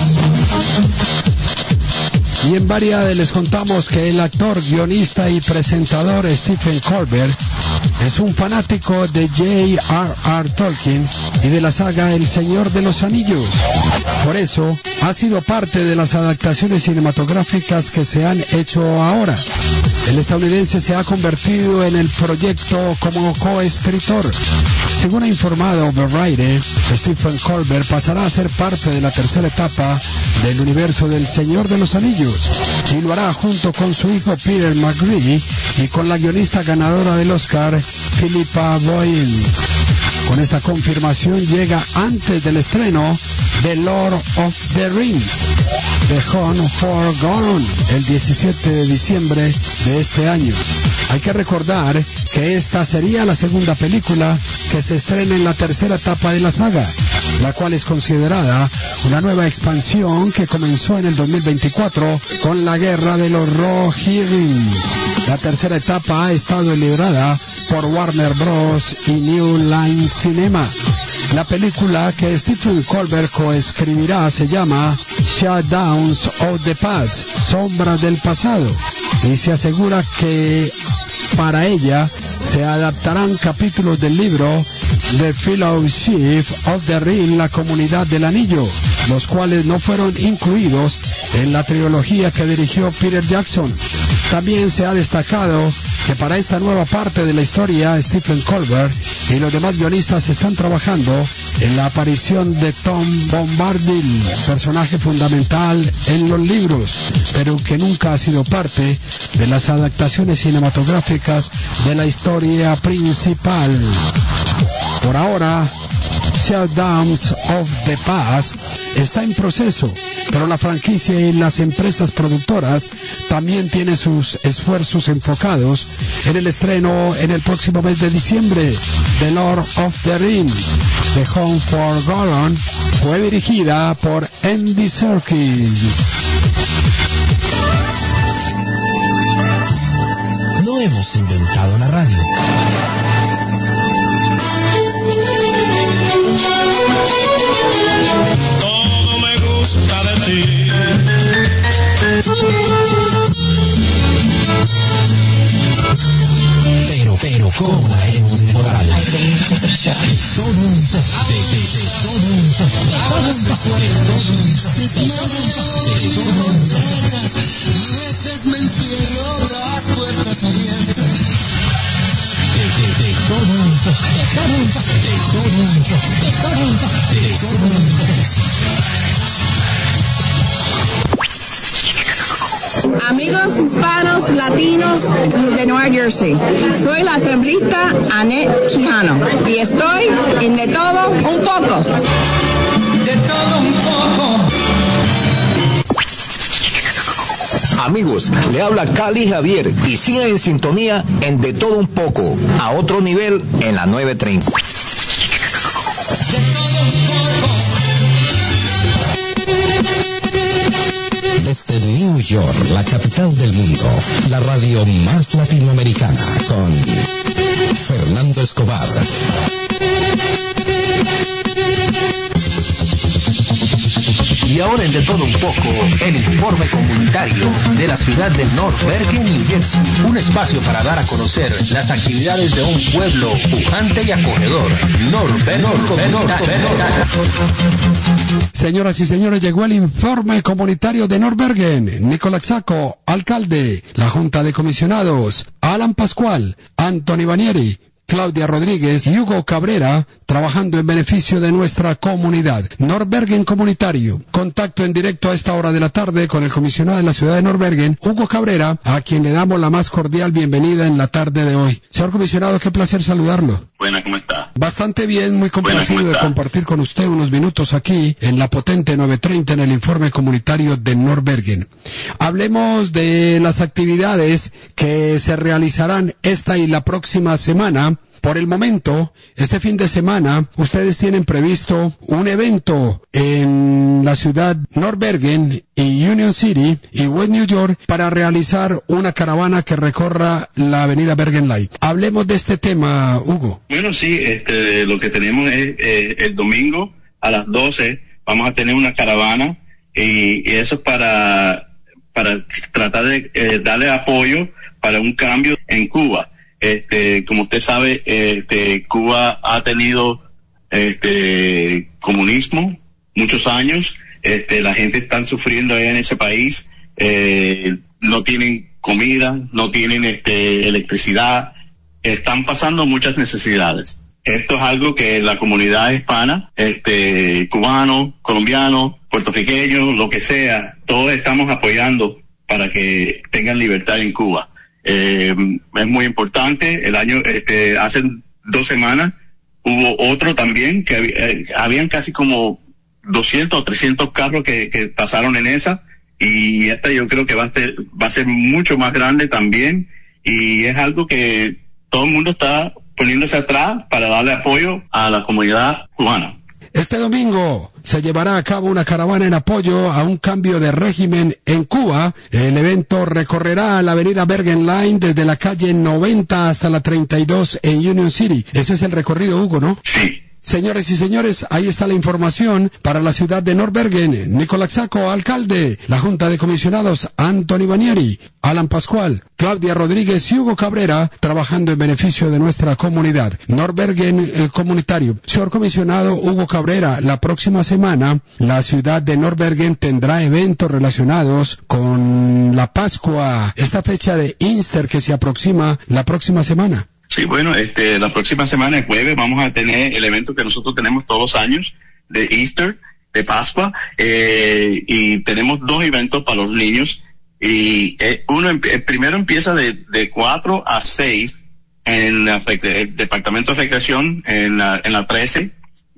Y en Variedades les contamos que el actor, guionista y presentador Stephen Colbert es un fanático de J R R Tolkien y de la saga El Señor de los Anillos. Por eso, ha sido parte de las adaptaciones cinematográficas que se han hecho ahora. El estadounidense se ha convertido en el proyecto como coescritor. Según ha informado Variety, Stephen Colbert pasará a ser parte de la tercera etapa del universo del Señor de los Anillos y lo hará junto con su hijo Peter McGree y con la guionista ganadora del Oscar, Philippa Boyens. Con esta confirmación llega antes del estreno de Lord of the Rings, The Hunt for Gollum, el diecisiete de diciembre de este año. Hay que recordar que esta sería la segunda película que se estrena en la tercera etapa de la saga, la cual es considerada una nueva expansión que comenzó en el dos mil veinticuatro con la Guerra de los Rohirrim. La tercera etapa ha estado liderada por Warner Bros. Y New Line Cinema. La película que Stephen Colbert coescribirá se llama Shadows of the Past, Sombras del Pasado, y se asegura que para ella se adaptarán capítulos del libro The Fellowship of the Ring, la Comunidad del Anillo, los cuales no fueron incluidos en la trilogía que dirigió Peter Jackson. También se ha destacado que para esta nueva parte de la historia, Stephen Colbert y los demás guionistas están trabajando en la aparición de Tom Bombadil, personaje fundamental en los libros, pero que nunca ha sido parte de las adaptaciones cinematográficas de la historia principal. Por ahora, Shadows of the Past está en proceso, pero la franquicia y las empresas productoras también tienen sus esfuerzos enfocados en el estreno en el próximo mes de diciembre de Lord of the Rings. The Hunt for Gollum fue dirigida por Andy Serkis. No hemos inventado la radio. Todo me gusta de ti. Pero, pero, ¿cómo la hemos mejorado? Todo un poco, de, de, de todo un poco, de todo un poco, de todo un poco, de todo un poco. A veces me encierro las puertas abiertas. De, de, de todo un poco, de todo un poco, de todo un poco, de todo un poco, de todo un poco. Amigos hispanos, latinos de Nueva Jersey, soy la asambleísta Annette Quijano y estoy en De Todo Un Poco. De todo un poco. Amigos, le habla Cali Javier y sigan en sintonía en De Todo Un Poco, a otro nivel en la nueve treinta. Desde New York, la capital del mundo, la radio más latinoamericana, con Fernando Escobar. Y ahora en De Todo Un Poco, el informe comunitario de la ciudad de North Bergen, New Jersey. Un espacio para dar a conocer las actividades de un pueblo pujante y acogedor. North Bergen Comunitario. Señoras y señores, llegó el informe comunitario de North Bergen. Nicolás Saco, alcalde. La Junta de Comisionados, Alan Pascual, Anthony Banieri, Claudia Rodríguez y Hugo Cabrera, trabajando en beneficio de nuestra comunidad. North Bergen Comunitario. Contacto en directo a esta hora de la tarde con el comisionado de la ciudad de North Bergen, Hugo Cabrera, a quien le damos la más cordial bienvenida en la tarde de hoy. Señor comisionado, qué placer saludarlo. Buena, ¿cómo está? Bastante bien, muy complacido de compartir con usted unos minutos aquí en la potente nueve treinta en el informe comunitario de North Bergen. Hablemos de las actividades que se realizarán esta y la próxima semana. Por el momento, este fin de semana, ustedes tienen previsto un evento en la ciudad North Bergen y Union City y West New York para realizar una caravana que recorra la avenida Bergen Light. Hablemos de este tema, Hugo. Bueno, sí, este, lo que tenemos es eh, el domingo a las doce vamos a tener una caravana y, y eso es para, para tratar de eh, darle apoyo para un cambio en Cuba. Este, como usted sabe, este, Cuba ha tenido, este, comunismo muchos años, este, la gente está sufriendo allá en ese país, eh, no tienen comida, no tienen, este, electricidad, están pasando muchas necesidades. Esto es algo que la comunidad hispana, este, cubano, colombiano, puertorriqueño, lo que sea, todos estamos apoyando para que tengan libertad en Cuba. Eh, es muy importante. El año, este, hace dos semanas hubo otro también que eh, habían casi como doscientos o trescientos carros que, que pasaron en esa, y esta yo creo que va a ser, va a ser mucho más grande también, y es algo que todo el mundo está poniéndose atrás para darle apoyo a la comunidad cubana. Este domingo se llevará a cabo una caravana en apoyo a un cambio de régimen en Cuba. El evento recorrerá la avenida Bergen Line desde la calle noventa hasta la treinta y dos en Union City. Ese es el recorrido, Hugo, ¿no? Sí. Señores y señores, ahí está la información para la ciudad de North Bergen. Nicolás Saco, alcalde. La Junta de Comisionados, Anthony Banieri, Alan Pascual, Claudia Rodríguez y Hugo Cabrera, trabajando en beneficio de nuestra comunidad. North Bergen eh, Comunitario. Señor comisionado Hugo Cabrera, la próxima semana la ciudad de North Bergen tendrá eventos relacionados con la Pascua, esta fecha de Easter que se aproxima la próxima semana. Sí, bueno, este, la próxima semana, el jueves, vamos a tener el evento que nosotros tenemos todos los años de Easter, de Pascua, eh, y tenemos dos eventos para los niños, y eh, uno, el primero empieza de, de cuatro a seis en la, el Departamento de Recreación en la, en la trece,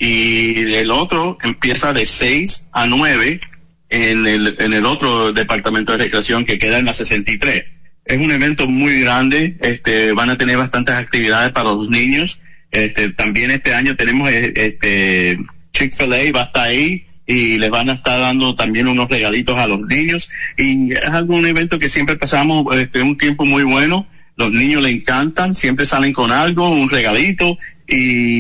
y el otro empieza de seis a nueve en el, en el otro Departamento de Recreación que queda en la sesenta y tres. Es un evento muy grande, este, van a tener bastantes actividades para los niños. Este, también este año tenemos, este, Chick-fil-A va a estar ahí y les van a estar dando también unos regalitos a los niños. Y es algún evento que siempre pasamos, este, un tiempo muy bueno. Los niños les encantan, siempre salen con algo, un regalito, y,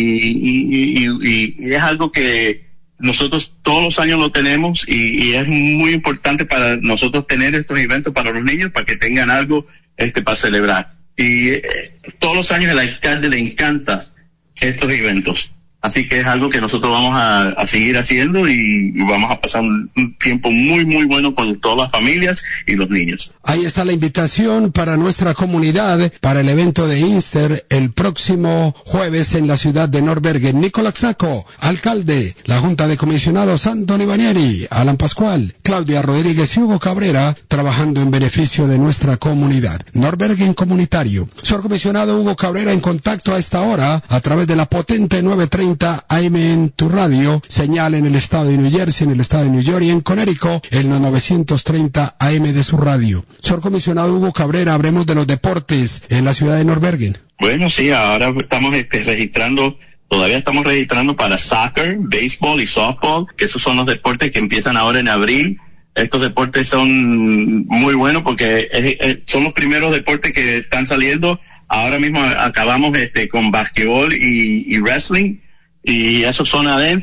y, y, y, y es algo que nosotros todos los años lo tenemos, y, y es muy importante para nosotros tener estos eventos para los niños, para que tengan algo este para celebrar. Y eh, todos los años al alcalde le encantan estos eventos. Así que es algo que nosotros vamos a, a seguir haciendo, y, y vamos a pasar un, un tiempo muy, muy bueno con todas las familias y los niños. Ahí está la invitación para nuestra comunidad para el evento de Easter el próximo jueves en la ciudad de North Bergen. Nicolás Saco, alcalde. La Junta de Comisionados, Anthony Banieri, Alan Pascual, Claudia Rodríguez y Hugo Cabrera, trabajando en beneficio de nuestra comunidad. North Bergen Comunitario. Señor comisionado Hugo Cabrera, en contacto a esta hora a través de la potente nueve treinta A M en tu radio, señal en el estado de New Jersey, en el estado de New York y en Connecticut, en los novecientos treinta A M de su radio. Señor comisionado Hugo Cabrera, hablemos de los deportes en la ciudad de North Bergen. Bueno, sí, ahora estamos este, registrando, todavía estamos registrando para soccer, béisbol y softball, que esos son los deportes que empiezan ahora en abril. Estos deportes son muy buenos porque es, es, son los primeros deportes que están saliendo. Ahora mismo acabamos este con basquetbol y, y wrestling, y esos son adentro,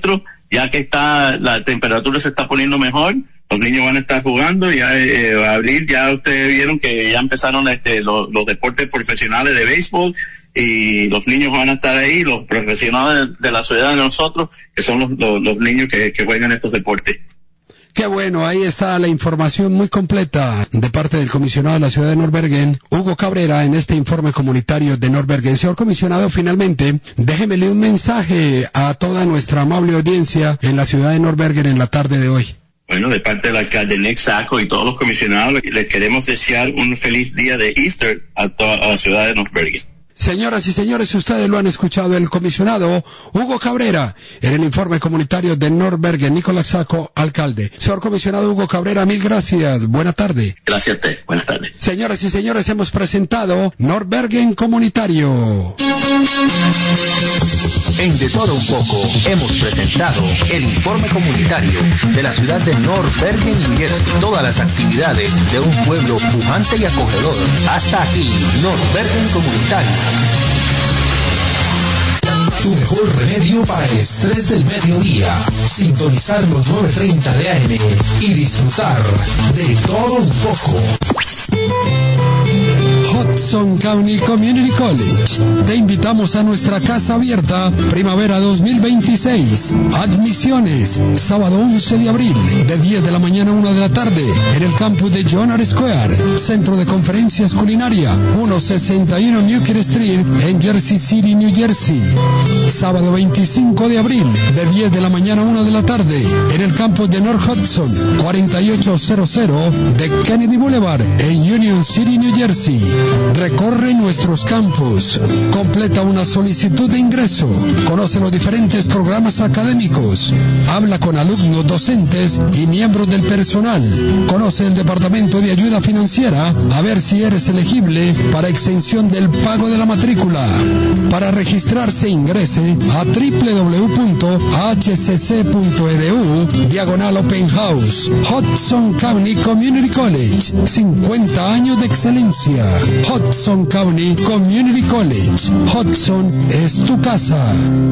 ya que está, la temperatura se está poniendo mejor, los niños van a estar jugando, ya eh, abril, ya ustedes vieron que ya empezaron este, los, los deportes profesionales de béisbol, y los niños van a estar ahí, los profesionales de la ciudad de nosotros, que son los, los, los niños que, que juegan estos deportes. Qué bueno, ahí está la información muy completa de parte del comisionado de la ciudad de Nordbergen, Hugo Cabrera, en este informe comunitario de Nordbergen. Señor comisionado, finalmente, déjemele un mensaje a toda nuestra amable audiencia en la ciudad de Nordbergen en la tarde de hoy. Bueno, de parte del alcalde Nick Sacco y todos los comisionados, les queremos desear un feliz día de Easter a toda a la ciudad de Nordbergen. Señoras y señores, ustedes lo han escuchado, el comisionado Hugo Cabrera, en el informe comunitario de Nordbergen, Nicolás Sacco, alcalde. Señor comisionado Hugo Cabrera, mil gracias. Buena tarde. Gracias a usted. Buenas tardes. Señoras y señores, hemos presentado Nordbergen Comunitario. En De Todo Un Poco hemos presentado el informe comunitario de la ciudad de Nordbergen, New Jersey. Todas las actividades de un pueblo pujante y acogedor. Hasta aquí, Nordbergen Comunitario. Tu mejor remedio para el estrés del mediodía. Sintonizar los nueve treinta de A M y disfrutar de todo un poco. Hudson County Community College. Te invitamos a nuestra casa abierta Primavera dos mil veintiséis. Admisiones, sábado once de abril, de diez de la mañana a una de la tarde, en el campus de John R. Square, Centro de Conferencias Culinaria, ciento sesenta y uno Newkirk Street, en Jersey City, New Jersey. Sábado veinticinco de abril, de diez de la mañana a una de la tarde, en el campus de North Hudson, cuarenta y ocho cero cero de Kennedy Boulevard, en Union City, New Jersey. Recorre nuestros campus, completa una solicitud de ingreso, conoce los diferentes programas académicos, habla con alumnos, docentes y miembros del personal, conoce el departamento de ayuda financiera a ver si eres elegible para exención del pago de la matrícula. Para registrarse ingrese a doble u doble u doble u punto h c c punto e d u diagonal Open House. Hudson County Community College, cincuenta años de excelencia. Hudson County Community College. Hudson es tu casa.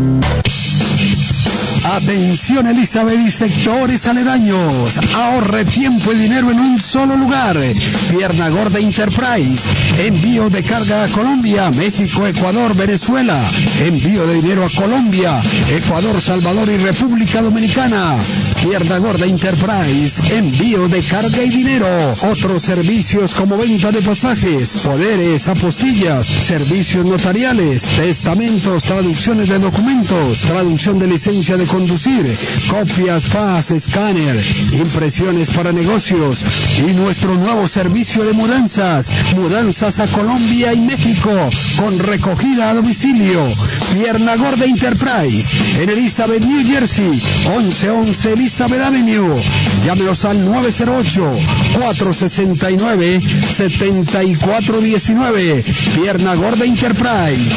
Atención Elizabeth y sectores aledaños. Ahorre tiempo y dinero en un solo lugar. Pierna Gorda Enterprise. Envío de carga a Colombia, México, Ecuador, Venezuela. Envío de dinero a Colombia, Ecuador, Salvador y República Dominicana. Pierna Gorda Enterprise. Envío de carga y dinero. Otros servicios como venta de pasajes, poderes, apostillas, servicios notariales, testamentos, traducciones de documentos, traducción de licencia de conducir, copias, fax, escáner, impresiones para negocios y nuestro nuevo servicio de mudanzas, mudanzas a Colombia y México con recogida a domicilio. Pierna Gorda Enterprise en Elizabeth, New Jersey, once once Elizabeth Avenue. Llámenos al nueve cero ocho, cuatro seis nueve, siete cuatro uno nueve. Pierna Gorda Enterprise.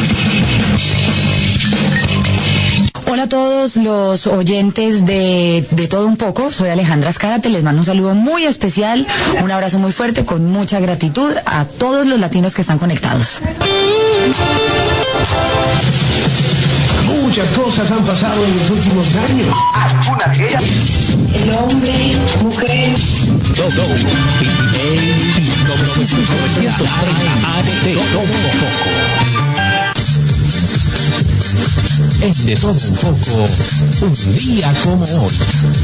Hola a todos los oyentes de, de Todo Un Poco, soy Alejandra Azcárate, les mando un saludo muy especial, un abrazo muy fuerte, con mucha gratitud a todos los latinos que están conectados. Muchas cosas han pasado en los últimos años. Algunas de ellas. El hombre, mujer. Todo. novecientos treinta A D Todo Un Poco. Es De Todo Un Poco, un día como hoy.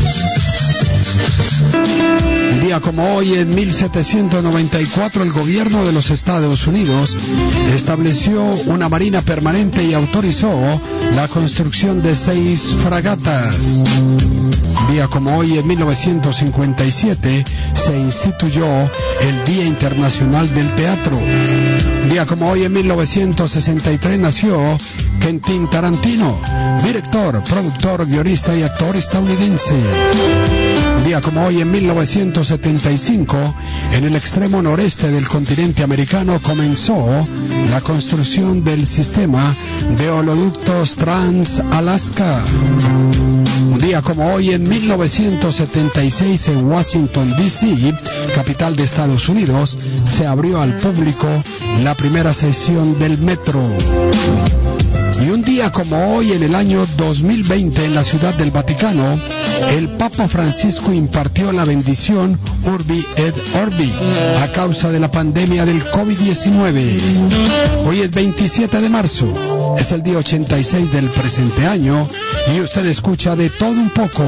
Un día como hoy, en mil setecientos noventa y cuatro, el gobierno de los Estados Unidos estableció una marina permanente y autorizó la construcción de seis fragatas. Un día como hoy, en mil novecientos cincuenta y siete, se instituyó el Día Internacional del Teatro. Un día como hoy, en mil novecientos sesenta y tres, nació Quentin Tarantino, director, productor, guionista y actor estadounidense. Un día como hoy, en mil novecientos setenta y cinco, en el extremo noreste del continente americano comenzó la construcción del sistema de oleoductos Trans-Alaska. Un día como hoy, en mil novecientos setenta y seis, en Washington, D C, capital de Estados Unidos, se abrió al público la primera sesión del metro. Y un día como hoy, en el año dos mil veinte, en la Ciudad del Vaticano, el Papa Francisco impartió la bendición Urbi et Orbi a causa de la pandemia del COVID diecinueve. Hoy es veintisiete de marzo, es el día ochenta y seis del presente año y usted escucha De Todo Un Poco.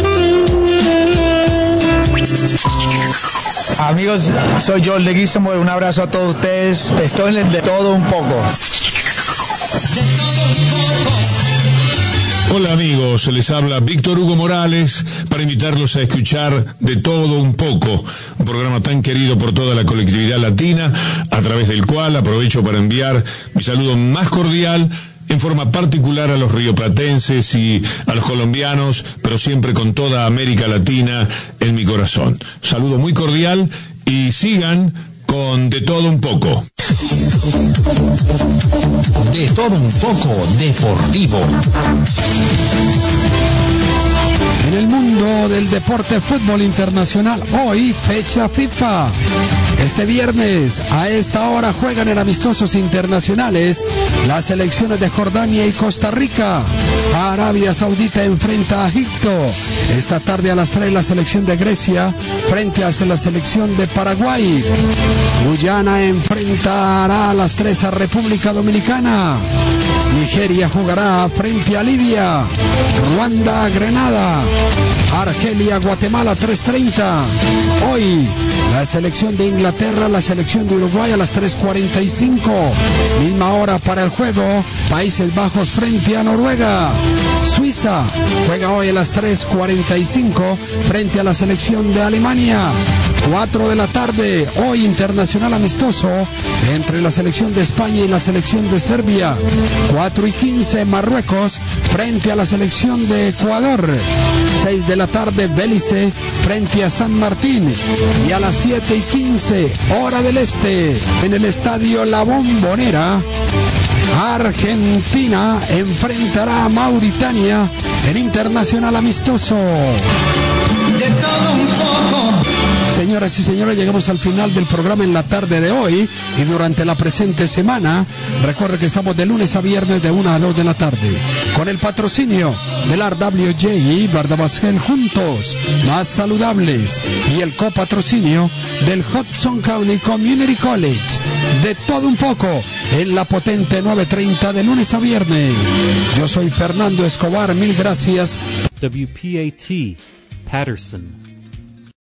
Amigos, soy Joel Leguísimo, un abrazo a todos ustedes. Estoy en el De Todo Un Poco. Hola amigos, les habla Víctor Hugo Morales para invitarlos a escuchar De Todo Un Poco, un programa tan querido por toda la colectividad latina, a través del cual aprovecho para enviar mi saludo más cordial en forma particular a los rioplatenses y a los colombianos, pero siempre con toda América Latina en mi corazón. Saludo muy cordial y sigan con De Todo Un Poco. De Todo Un Poco Deportivo. En el mundo del deporte fútbol internacional, hoy fecha FIFA. Este viernes, a esta hora, juegan en amistosos internacionales las selecciones de Jordania y Costa Rica. Arabia Saudita enfrenta a Egipto. Esta tarde a las tres, la selección de Grecia frente a la selección de Paraguay. Guyana enfrentará a las tres a República Dominicana. Nigeria jugará frente a Libia. Ruanda, Grenada. Argelia, Guatemala, tres treinta. Hoy, la selección de Inglaterra, la selección de Uruguay a las tres cuarenta y cinco. Misma hora para el juego. Países Bajos frente a Noruega. Suiza juega hoy a las tres cuarenta y cinco frente a la selección de Alemania. cuatro de la tarde, hoy internacional amistoso entre la selección de España y la selección de Serbia. cuatro y quince, Marruecos frente a la selección de Ecuador. seis de la tarde, Belice frente a San Martín. Y a las siete y quince, hora del este, en el estadio La Bombonera, Argentina enfrentará a Mauritania en internacional amistoso. De todo un poco. Señoras y señores, llegamos al final del programa en la tarde de hoy y durante la presente semana. Recuerde que estamos de lunes a viernes de una a dos de la tarde con el patrocinio del R W J y Bardabasgel, juntos más saludables, y el copatrocinio del Hudson County Community College. De Todo Un Poco en la potente nueve treinta de lunes a viernes. Yo soy Fernando Escobar, mil gracias. W P A T Patterson.